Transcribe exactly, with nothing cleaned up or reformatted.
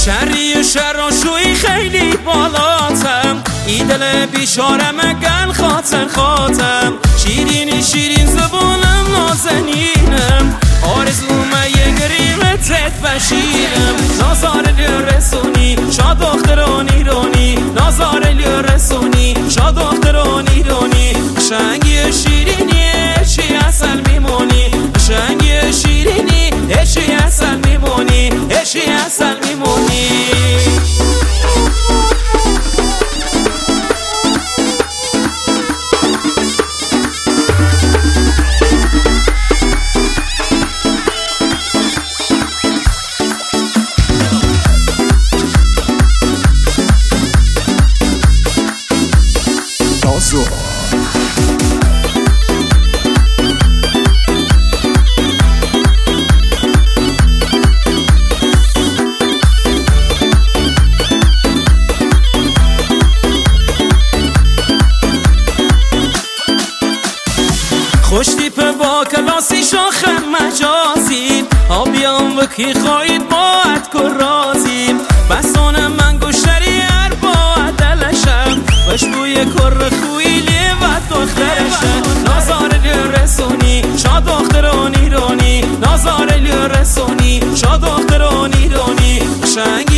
شری شراشوی خیلی بالاتم، ای دل بیچاره مگل خاطر خاطم. شیرین شیرین زبونم نازنینم، آرزومه یه گریمتت بشیرم. نازار رسونی شاد دخترانی رونی، نازار رسونی شاد دخترانی رونی. شنگی شیرینی چی اصل میمونی، شنگی شیرینی چی اصل میمونی، چی اصل میمونی. خوش تیپ با کلاسی شاخ مجازی، آبیام وکی خواهید باید کرازیم. بسان من گوشتری هر باید دلشم، وش بوی کر خویلی و دخترشم. نازار رسونی شاد دخترانی رونی، نازار رسونی شاد دخترانی رونی. شنگ